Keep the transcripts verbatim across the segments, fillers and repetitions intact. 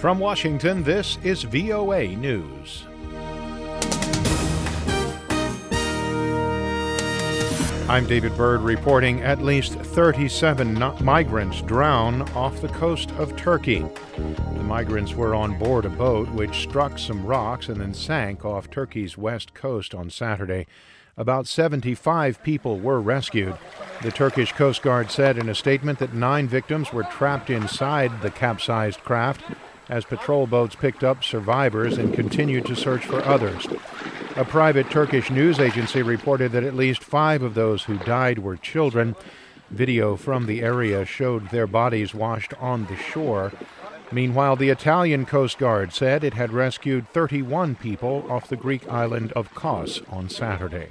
From Washington, this is V O A News. I'm David Byrd reporting at least thirty-seven migrants drown off the coast of Turkey. The migrants were on board a boat which struck some rocks and then sank off Turkey's west coast on Saturday. About seventy-five people were rescued. The Turkish Coast Guard said in a statement that nine victims were trapped inside the capsized craft as patrol boats picked up survivors and continued to search for others. A private Turkish news agency reported that at least five of those who died were children. Video from the area showed their bodies washed on the shore. Meanwhile, the Italian Coast Guard said it had rescued thirty-one people off the Greek island of Kos on Saturday.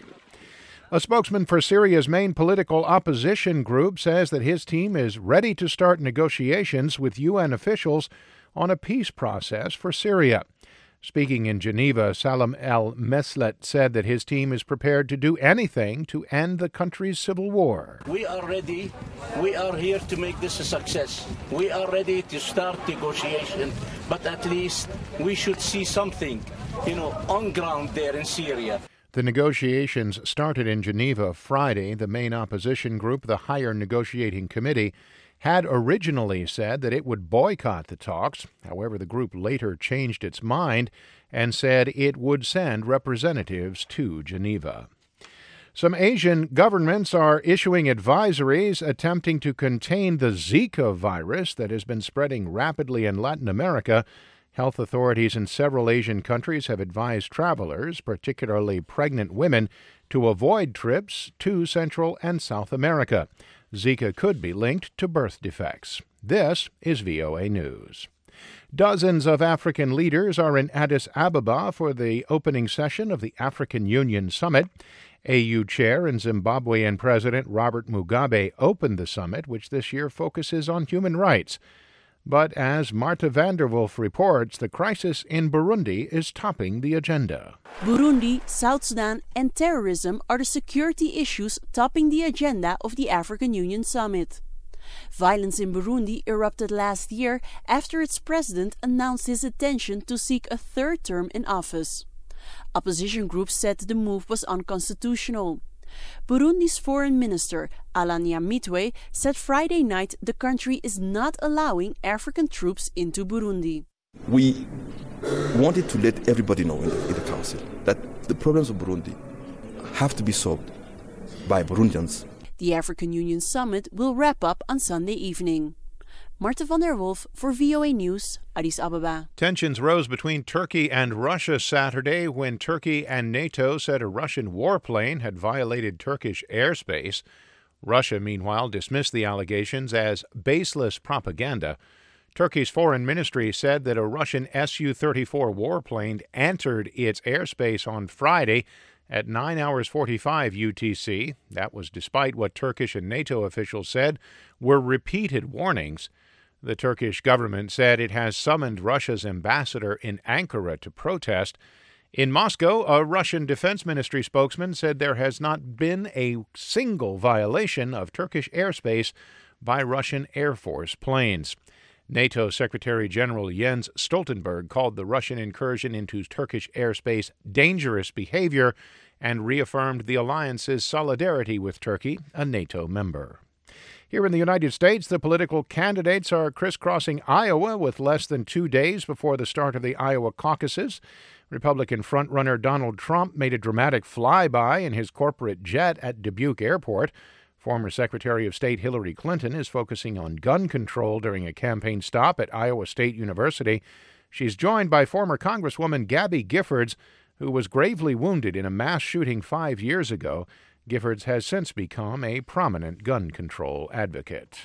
A spokesman for Syria's main political opposition group says that his team is ready to start negotiations with U N officials on a peace process for Syria. Speaking in Geneva, Salem El-Meslet said that his team is prepared to do anything to end the country's civil war. We are ready. We are here to make this a success. We are ready to start negotiation, but at least we should see something, you know, on ground there in Syria. The negotiations started in Geneva Friday. The main opposition group, the Higher Negotiating Committee, had originally said that it would boycott the talks. However, the group later changed its mind and said it would send representatives to Geneva. Some Asian governments are issuing advisories attempting to contain the Zika virus that has been spreading rapidly in Latin America. Health authorities in several Asian countries have advised travelers, particularly pregnant women, to avoid trips to Central and South America. Zika could be linked to birth defects. This is V O A News. Dozens of African leaders are in Addis Ababa for the opening session of the African Union Summit. A U Chair and Zimbabwean President Robert Mugabe opened the summit, which this year focuses on human rights. But as Marta Vanderwolf reports, the crisis in Burundi is topping the agenda. Burundi, South Sudan, and terrorism are the security issues topping the agenda of the African Union Summit. Violence in Burundi erupted last year after its president announced his intention to seek a third term in office. Opposition groups said the move was unconstitutional. Burundi's foreign minister, Alain Nyamitwe, said Friday night the country is not allowing African troops into Burundi. We wanted to let everybody know in the, in the council that the problems of Burundi have to be solved by Burundians. The African Union Summit will wrap up on Sunday evening. Marta van der Wolf for V O A News, Addis Ababa. Tensions rose between Turkey and Russia Saturday when Turkey and NATO said a Russian warplane had violated Turkish airspace. Russia, meanwhile, dismissed the allegations as baseless propaganda. Turkey's foreign ministry said that a Russian S U thirty-four warplane entered its airspace on Friday at nine hours forty-five U T C. That was despite what Turkish and NATO officials said were repeated warnings. The Turkish government said it has summoned Russia's ambassador in Ankara to protest. In Moscow, a Russian Defense Ministry spokesman said there has not been a single violation of Turkish airspace by Russian Air Force planes. NATO Secretary General Jens Stoltenberg called the Russian incursion into Turkish airspace dangerous behavior and reaffirmed the alliance's solidarity with Turkey, a NATO member. Here in the United States, the political candidates are crisscrossing Iowa with less than two days before the start of the Iowa caucuses. Republican frontrunner Donald Trump made a dramatic flyby in his corporate jet at Dubuque Airport. Former Secretary of State Hillary Clinton is focusing on gun control during a campaign stop at Iowa State University. She's joined by former Congresswoman Gabby Giffords, who was gravely wounded in a mass shooting five years ago. Giffords has since become a prominent gun control advocate.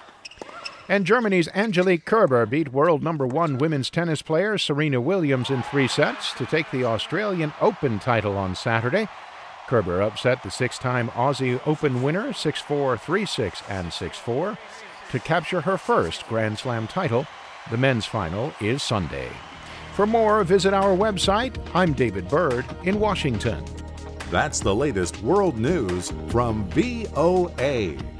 And Germany's Angelique Kerber beat world number one women's tennis player Serena Williams in three sets to take the Australian Open title on Saturday. Kerber upset the six-time Aussie Open winner six four, three six, and six four to capture her first Grand Slam title. The men's final is Sunday. For more, visit our website. I'm David Byrd in Washington. That's the latest world news from V O A.